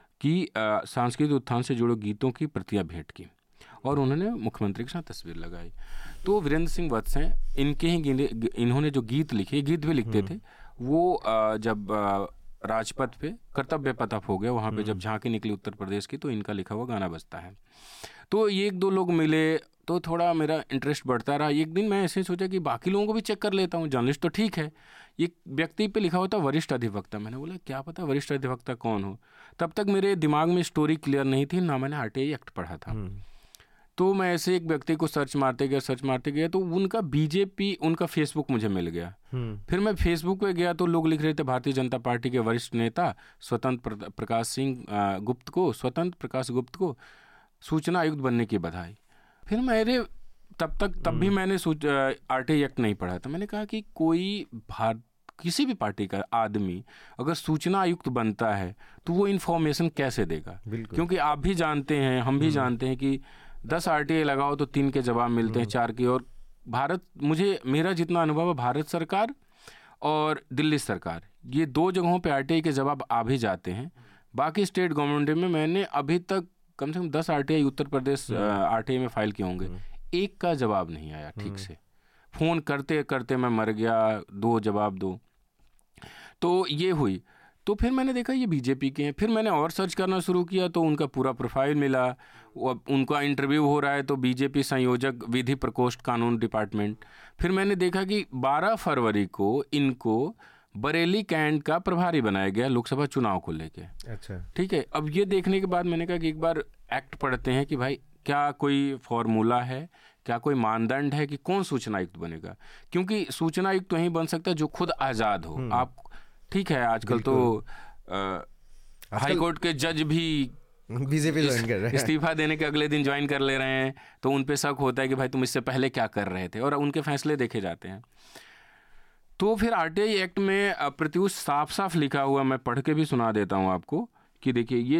से जुड़े गीतों की प्रतियां भेंट की और उन्होंने मुख्यमंत्री के साथ तस्वीर लगाई। तो वीरेंद्र सिंह वत्स हैं, इनके ही इन्होंने जो गीत लिखे, गीत भी लिखते थे, वो जब राजपथ पे कर्तव्य पथ हो गया, वहाँ पे जब झांकी निकली उत्तर प्रदेश की, तो इनका लिखा हुआ गाना बजता है। तो ये 1-2 लोग मिले तो थोड़ा मेरा इंटरेस्ट बढ़ता रहा। एक दिन मैं ऐसे सोचा कि बाकी लोगों को भी चेक कर लेता हूँ, जर्नलिस्ट तो ठीक है, ये व्यक्ति पे लिखा होता वरिष्ठ अधिवक्ता। मैंने बोला क्या पता वरिष्ठ अधिवक्ता कौन हो। तब तक मेरे दिमाग में स्टोरी क्लियर नहीं थी, ना मैंने आरटीआई एक्ट पढ़ा था। तो मैं ऐसे एक व्यक्ति को सर्च मारते गया तो उनका बीजेपी, उनका फेसबुक मुझे मिल गया। फिर मैं फेसबुक पे गया तो लोग लिख रहे थे भारतीय जनता पार्टी के वरिष्ठ नेता स्वतंत्र प्रकाश गुप्त को सूचना आयुक्त बनने की बधाई। फिर मेरे तब भी मैंने आरटीआई एक्ट नहीं पढ़ा था। मैंने कहा कि कोई किसी भी पार्टी का आदमी अगर सूचना आयुक्त बनता है तो वो इन्फॉर्मेशन कैसे देगा, क्योंकि आप भी जानते हैं, हम भी जानते हैं कि 10 आरटीआई लगाओ तो 3 के जवाब मिलते हैं, 4 के। और मेरा जितना अनुभव है, भारत सरकार और दिल्ली सरकार, ये 2 जगहों पे आरटीआई के जवाब आ भी जाते हैं। बाकी स्टेट गवर्नमेंट में मैंने अभी तक कम से कम 10 आरटीआई उत्तर प्रदेश आरटीआई में फाइल किए होंगे, एक का जवाब नहीं आया ठीक से। फ़ोन करते करते मैं मर गया, 2 जवाब दो। तो ये हुई। तो फिर मैंने देखा ये बीजेपी के हैं। फिर मैंने और सर्च करना शुरू किया तो उनका पूरा प्रोफाइल मिला। उनका इंटरव्यू हो रहा है तो बीजेपी संयोजक, विधि प्रकोष्ठ, कानून डिपार्टमेंट। फिर मैंने देखा कि 12 फरवरी को इनको बरेली कैंट का प्रभारी बनाया गया लोकसभा चुनाव को लेके। अच्छा, ठीक है। अब ये देखने के बाद मैंने कहा कि एक बार एक्ट पढ़ते हैं कि भाई क्या कोई फॉर्मूला है, क्या कोई मानदंड है कि कौन सूचना आयुक्त बनेगा। क्योंकि सूचना आयुक्त वहीं बन सकता है जो खुद आज़ाद हो। आप ठीक है, आजकल तो हाई कोर्ट के जज भी बीजेपी ज्वाइन कर रहे हैं, इस्तीफा देने के अगले दिन ज्वाइन कर ले रहे हैं। तो उन पे शक होता है कि भाई तुम इससे पहले क्या कर रहे थे, और उनके फैसले देखे जाते हैं। तो फिर आरटीआई एक्ट में प्रत्युष साफ साफ लिखा हुआ, मैं पढ़ के भी सुना देता हूँ आपको कि देखिए ये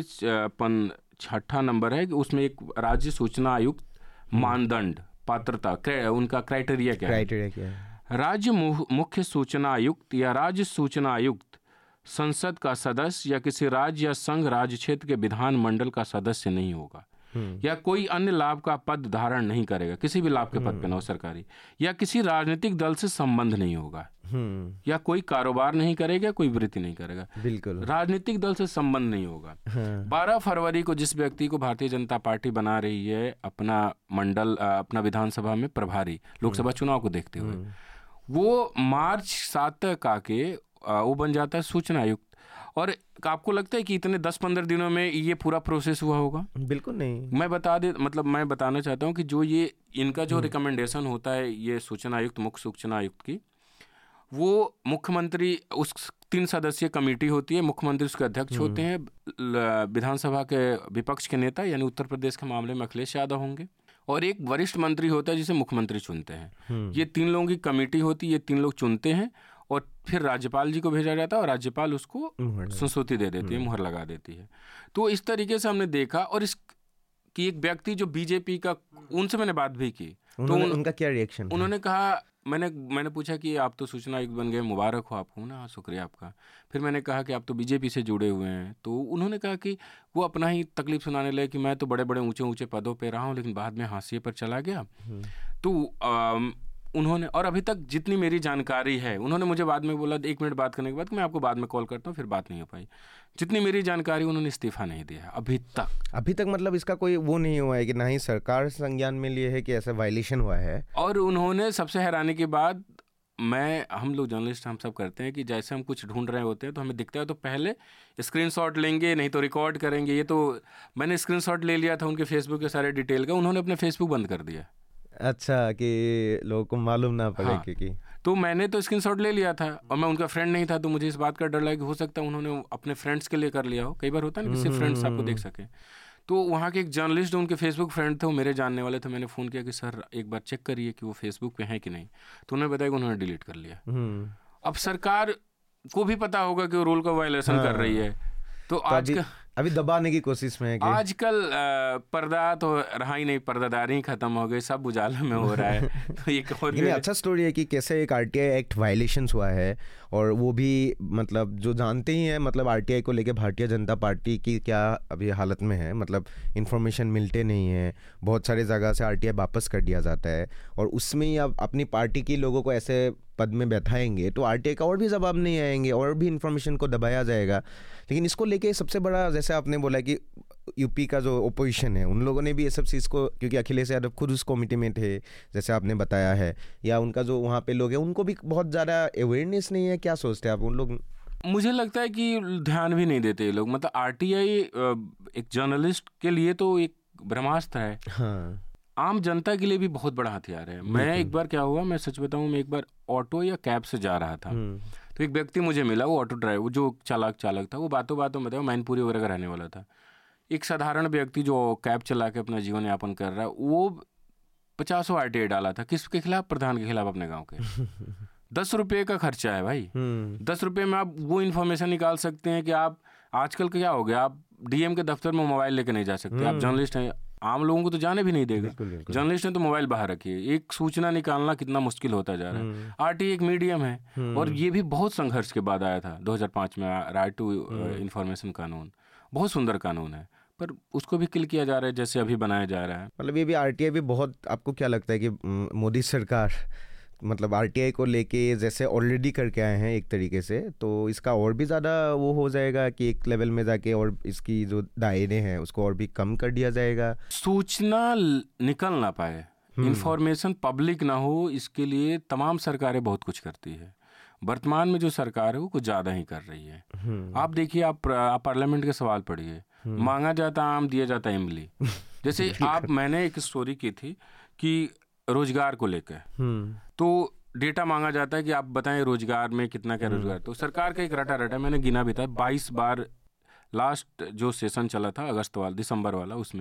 6 नंबर है कि उसमें एक राज्य सूचना आयुक्त मानदंड, पात्रता, उनका क्राइटेरिया क्या है। राज्य मुख्य सूचना आयुक्त या राज्य सूचना आयुक्त संसद का सदस्य या किसी राज्य या संघ राज्य क्षेत्र के विधान मंडल का सदस्य नहीं होगा, या कोई अन्य लाभ का पद धारण नहीं करेगा, किसी भी लाभ के पद पे ना हो सरकारी, या किसी राजनीतिक दल से संबंध नहीं होगा, या कोई कारोबार नहीं करेगा, कोई वृत्ति नहीं करेगा। बिल्कुल, राजनीतिक दल से संबंध नहीं होगा। 12 फरवरी को जिस व्यक्ति को भारतीय जनता पार्टी बना रही है अपना मंडल, अपना विधानसभा में प्रभारी, लोकसभा चुनाव को देखते हुए, वो मार्च 7 तक आके वो बन जाता है सूचना आयुक्त। और आपको लगता है कि इतने 10-15 दिनों में ये पूरा प्रोसेस हुआ होगा? बिल्कुल नहीं। मैं बताना चाहता हूँ कि जो ये इनका जो रिकमेंडेशन होता है ये सूचना आयुक्त, मुख्य सूचना आयुक्त की, वो मुख्यमंत्री, उस 3 सदस्यीय कमेटी होती है, मुख्यमंत्री उसके अध्यक्ष होते हैं, विधानसभा के विपक्ष के नेता यानी उत्तर प्रदेश के मामले में अखिलेश यादव होंगे, और एक वरिष्ठ मंत्री होता है जिसे मुख्यमंत्री चुनते हैं। ये 3 लोगों की कमेटी होती है, ये 3 लोग चुनते हैं और फिर राज्यपाल जी को भेजा जाता है और राज्यपाल उसको संस्तुति दे देती है, मुहर लगा देती है। तो इस तरीके से हमने देखा। और इस कि एक व्यक्ति जो बीजेपी का, उनसे मैंने बात भी की, तो उनका क्या रिएक्शन? उन्होंने कहा, मैंने पूछा कि आप तो सूचना आयुक्त बन गए, मुबारक हो आपको ना। शुक्रिया आपका। फिर मैंने कहा कि आप तो बीजेपी से जुड़े हुए हैं। तो उन्होंने कहा कि वो अपना ही तकलीफ सुनाने लगे कि मैं तो बड़े बड़े ऊंचे ऊंचे पदों पे रहा हूँ, लेकिन बाद में हाशिए पर चला गया। तो उन्होंने, और अभी तक जितनी मेरी जानकारी है, उन्होंने मुझे बाद में बोला 1 मिनट बात करने के बाद कि मैं आपको बाद में कॉल करता हूँ, फिर बात नहीं हो पाई। जितनी मेरी जानकारी, उन्होंने इस्तीफा नहीं दिया है अभी तक। मतलब इसका कोई वो नहीं हुआ है कि ना ही सरकार संज्ञान में लिए है कि ऐसा वायलेशन हुआ है। और उन्होंने सबसे हैरानी की बात, हम लोग जर्नलिस्ट हम सब करते हैं कि जैसे हम कुछ ढूंढ रहे होते हैं तो हमें दिखता है तो पहले स्क्रीनशॉट लेंगे, नहीं तो रिकॉर्ड करेंगे। ये तो मैंने स्क्रीनशॉट ले लिया था उनके फेसबुक के सारे डिटेल का, उन्होंने अपने फेसबुक बंद कर दिया। अच्छा, कि लोगों को मालूम ना पड़े। हाँ, क्योंकि तो मैंने तो स्क्रीनशॉट ले लिया था और मैं उनका फ्रेंड नहीं था, तो मुझे इस बात का डर लगा कि हो सकता है उन्होंने अपने फ्रेंड्स के लिए कर लिया हो। कई बार होता है ना कि सिर्फ फ्रेंड्स आपको देख सके। तो वहाँ के एक जर्नलिस्ट उनके फेसबुक फ्रेंड थे, वो मेरे जानने वाले थे। मैंने फ़ोन किया कि सर एक बार चेक करिए कि वो फेसबुक पे हैं कि नहीं। तो उन्होंने बताया कि उन्होंने डिलीट कर लिया। अब सरकार को भी पता होगा कि वो रूल का वायलेशन कर रही है, तो आज अभी दबाने की कोशिश में है कि आजकल पर्दा तो रहा ही नहीं, पर्दादारी ही खत्म हो गई, सब उजाले में हो रहा है। तो एक और अच्छा स्टोरी है कि कैसे एक आरटीआई एक्ट वायलेशंस हुआ है, और वो भी मतलब जो जानते ही हैं, मतलब आरटीआई को लेके भारतीय जनता पार्टी की क्या अभी हालत में है। मतलब इन्फॉर्मेशन मिलते नहीं है, बहुत सारे जगह से आरटीआई वापस कर दिया जाता है, और उसमें ही आप अपनी पार्टी के लोगों को ऐसे पद में बैठाएंगे तो आरटीआई का और भी जवाब नहीं आएंगे और भी इन्फॉर्मेशन को दबाया जाएगा। लेकिन इसको लेके सबसे बड़ा, जैसे आपने बोला कि यूपी का जो ओपोजिशन है, उन लोगों ने भी ये सब चीज़ को, क्योंकि अखिलेश यादव खुद उस कमेटी में थे जैसे आपने बताया है, या उनका जो वहाँ पे लोग हैं उनको भी बहुत ज़्यादा अवेयरनेस नहीं है। क्या सोचते हैं आप उन लोग? मुझे लगता है कि ध्यान भी नहीं देते ये लोग। मतलब आरटीआई एक जर्नलिस्ट के लिए तो एक ब्रह्मास्त्र है। हाँ, आम जनता के लिए भी बहुत बड़ा हथियार है। मैं एक बार क्या हुआ, मैं सच बताऊं, मैं एक बार ऑटो या कैब से जा रहा था, तो एक व्यक्ति मुझे मिला, वो ऑटो ड्राइवर जो चालक था, वो बातों बातों में था, मैनपुरी वगैरह का रहने वाला था। एक साधारण व्यक्ति जो कैब चला के अपना जीवन यापन कर रहा है, वो 50 आरटीआई डाला था। किसके खिलाफ? प्रधान के खिलाफ, अपने गाँव के। 10 रुपये का खर्चा है भाई। 10 रुपये में आप वो इन्फॉर्मेशन निकाल सकते हैं कि आप, आजकल क्या हो गया, आप डीएम के दफ्तर में मोबाइल लेकर नहीं जा सकते। आप जर्नलिस्ट हैं, आम लोगों को तो जाने भी नहीं देगा। जर्नलिस्ट ने तो मोबाइल बाहर रखी है। एक सूचना निकालना कितना मुश्किल होता जा रहा है। आरटीआई एक मीडियम है, और ये भी बहुत संघर्ष के बाद आया था 2005 में। राइट टू इन्फॉर्मेशन कानून बहुत सुंदर कानून है, पर उसको भी किल किया जा रहा है जैसे अभी बनाया जा रहा है। मतलब ये भी आरटीआई भी बहुत, आपको क्या लगता है कि मोदी सरकार मतलब आरटीआई को लेके जैसे ऑलरेडी करके आए हैं एक तरीके से, तो इसका और भी ज़्यादा वो हो जाएगा कि एक लेवल में जाके और इसकी जो दायरे हैं उसको और भी कम कर दिया जाएगा? सूचना निकल ना पाए, इंफॉर्मेशन पब्लिक ना हो, इसके लिए तमाम सरकारें बहुत कुछ करती है। वर्तमान में जो सरकार है वो कुछ ज़्यादा ही कर रही है। आप देखिए, आप पार्लियामेंट के सवाल पढ़िए, मांगा जाता आम, दिया जाता इमली। जैसे मैंने एक स्टोरी की थी कि रोजगार को लेकर, तो डेटा मांगा जाता है कि आप बताएं रोजगार में कितना क्या रोजगार। तो सरकार का एक रटा मैंने गिना भी था, 22 बार लास्ट जो सेशन चला था अगस्त वाला, दिसंबर वाला, उसमें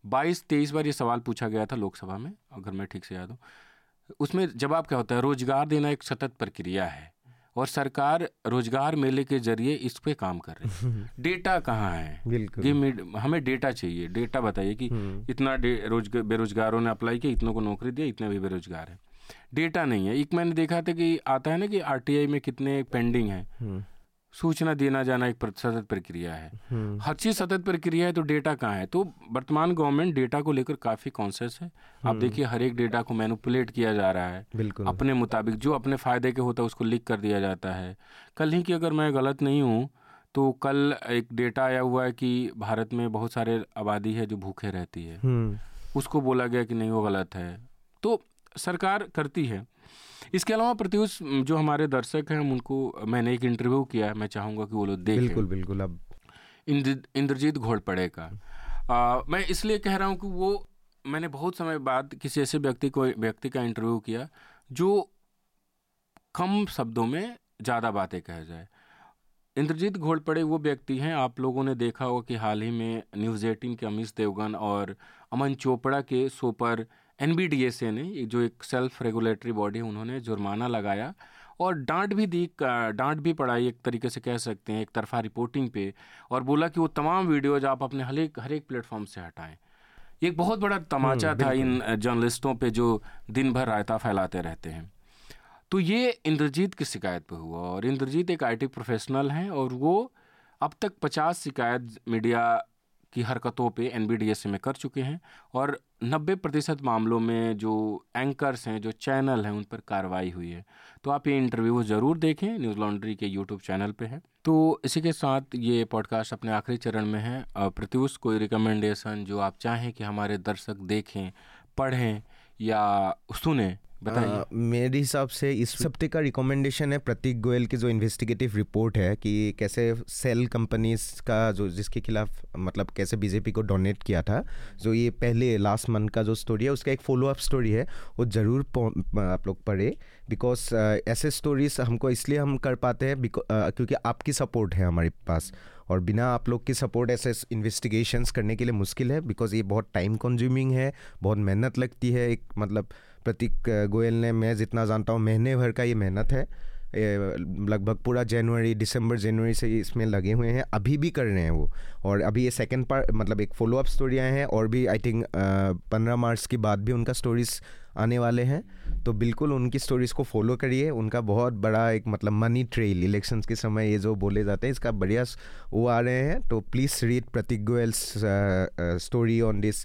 22-23 बार ये सवाल पूछा गया था लोकसभा में, अगर मैं ठीक से याद हूँ। उसमें जवाब क्या होता है? रोजगार देना एक सतत प्रक्रिया है और सरकार रोजगार मेले के जरिए इस पे काम कर रही है। डेटा कहाँ है? बिल्कुल, हमें डेटा चाहिए। डेटा बताइए कि इतना बेरोजगारों ने अप्लाई किया, इतनों को नौकरी दिया, इतने भी बेरोजगार है। डेटा नहीं है। एक मैंने देखा था कि आता है ना कि आरटीआई में कितने पेंडिंग है। सूचना देना जाना एक सतत प्रक्रिया है, हर चीज़ सतत प्रक्रिया है, तो डेटा कहाँ है? तो वर्तमान गवर्नमेंट डेटा को लेकर काफ़ी कॉन्शियस है। आप देखिए, हर एक डेटा को मैनिपुलेट किया जा रहा है, बिल्कुल अपने मुताबिक, जो अपने फ़ायदे के होता है उसको लीक कर दिया जाता है। कल ही की, अगर मैं गलत नहीं हूँ, तो कल एक डेटा आया हुआ है कि भारत में बहुत सारे आबादी है जो भूखे रहती है, उसको बोला गया कि नहीं वो गलत है। तो सरकार करती है। इसके अलावा प्रत्युष, जो हमारे दर्शक हैं, उनको मैंने एक इंटरव्यू किया है, मैं चाहूँगा कि वो लोग देखें। बिल्कुल। अब इंद्रजीत घोड़पड़े का मैं इसलिए कह रहा हूँ कि वो, मैंने बहुत समय बाद किसी ऐसे व्यक्ति का इंटरव्यू किया जो कम शब्दों में ज़्यादा बातें कह जाए। इंद्रजीत घोड़पड़े वो व्यक्ति हैं, आप लोगों ने देखा होगा कि हाल ही में न्यूज़ 18 के अमीश देवगन और अमन चोपड़ा के शो पर NBDSA ने, जो एक सेल्फ रेगुलेटरी बॉडी है, उन्होंने जुर्माना लगाया और डांट भी पड़ाई, एक तरीके से कह सकते हैं, एक तरफा रिपोर्टिंग पे, और बोला कि वो तमाम वीडियोज आप अपने हर एक प्लेटफॉर्म से हटाएं। एक बहुत बड़ा तमाचा था इन जर्नलिस्टों पे जो दिन भर रायता फैलाते रहते हैं। तो ये इंद्रजीत की शिकायत पे हुआ, और इंद्रजीत एक IT प्रोफेशनल हैं और वो अब तक 50 शिकायत मीडिया की हरकतों पे NBDSA में कर चुके हैं, और 90% मामलों में जो एंकर्स हैं, जो चैनल हैं, उन पर कार्रवाई हुई है। तो आप ये इंटरव्यू ज़रूर देखें, न्यूज़ लॉन्ड्री के यूट्यूब चैनल पे है। तो इसी के साथ ये पॉडकास्ट अपने आखिरी चरण में है। प्रत्युष, कोई रिकमेंडेशन जो आप चाहें कि हमारे दर्शक देखें, पढ़ें या सुने, बताइए। मेरे हिसाब से इस हफ्ते का रिकमेंडेशन है प्रतीक गोयल की जो इन्वेस्टिगेटिव रिपोर्ट है कि कैसे सेल कंपनीज का जो जिसके खिलाफ मतलब कैसे बीजेपी को डोनेट किया था, जो ये पहले लास्ट मंथ का जो स्टोरी है उसका एक फॉलो अप स्टोरी है, वो ज़रूर आप लोग पढ़े। बिकॉज ऐसे स्टोरीज हमको इसलिए हम कर पाते हैं क्योंकि आपकी सपोर्ट है हमारे पास, और बिना आप लोग की सपोर्ट ऐसे इन्वेस्टिगेशंस करने के लिए मुश्किल है। बिकॉज ये बहुत टाइम कंज्यूमिंग है, बहुत मेहनत लगती है। एक मतलब प्रतीक गोयल ने, मैं जितना जानता हूँ, महीने भर का ये मेहनत है, लगभग पूरा दिसंबर जनवरी से इसमें लगे हुए हैं, अभी भी कर रहे हैं वो। और अभी ये सेकंड पार्ट मतलब एक फॉलो अप स्टोरी आए हैं, और भी आई थिंक 15 मार्च के बाद भी उनका स्टोरीज आने वाले हैं। तो बिल्कुल उनकी स्टोरीज़ को फॉलो करिए। उनका बहुत बड़ा एक मतलब मनी ट्रेल, इलेक्शंस के समय ये जो बोले जाते हैं, इसका बढ़िया वो आ रहे हैं। तो please read Prateek Goyal's story on this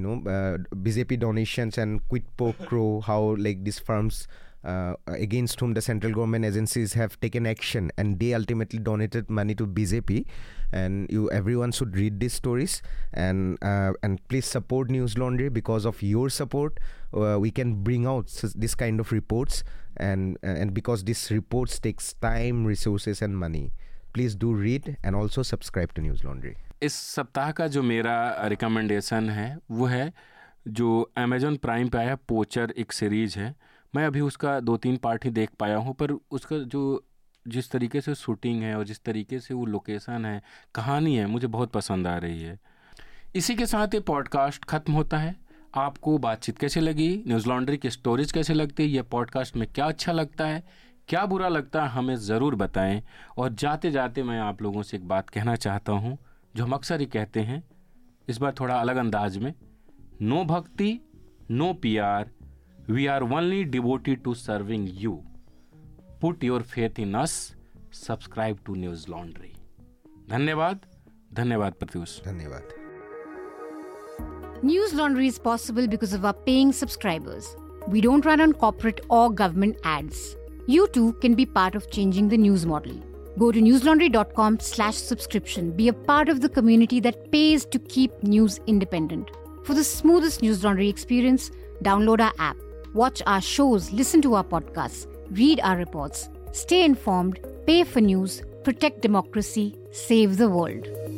BJP donations and quid pro quo, how like these firms against whom the central government agencies have taken action and they ultimately donated money to BJP, and everyone should read these stories and please support News Laundry. Because of your support we can bring out this kind of reports, and because these reports takes time, resources and money. Please do read and also subscribe to News Laundry. इस सप्ताह का जो मेरा recommendation है वो है जो Amazon prime पे आया पोचर, एक सीरीज़ है। मैं अभी उसका 2-3 पार्ट ही देख पाया हूँ, पर उसका जो जिस तरीके से शूटिंग है और जिस तरीके से वो लोकेशन है, कहानी है, मुझे बहुत पसंद आ रही है। इसी के साथ ये पॉडकास्ट ख़त्म होता है। आपको बातचीत कैसे लगी, न्यूज़ लॉन्ड्री की स्टोरीज कैसे लगती है, ये पॉडकास्ट में क्या अच्छा लगता है, क्या बुरा लगता है, हमें ज़रूर बताएं। और जाते जाते मैं आप लोगों से एक बात कहना चाहता हूँ जो हम अक्सर ही कहते हैं, इस बार थोड़ा अलग अंदाज में। नो भक्ति, no PR, we are only devoted to serving you. Put your faith in us, subscribe to Newslaundry. धन्यवाद। धन्यवाद प्रत्युष। धन्यवाद। News Laundry is possible because of our paying subscribers. We don't run on corporate or government ads. You too can be part of changing the news model. Go to newslaundry.com/subscription. Be a part of the community that pays to keep news independent. For the smoothest News Laundry experience, download our app. Watch our shows, listen to our podcasts, read our reports. Stay informed, pay for news, protect democracy, save the world.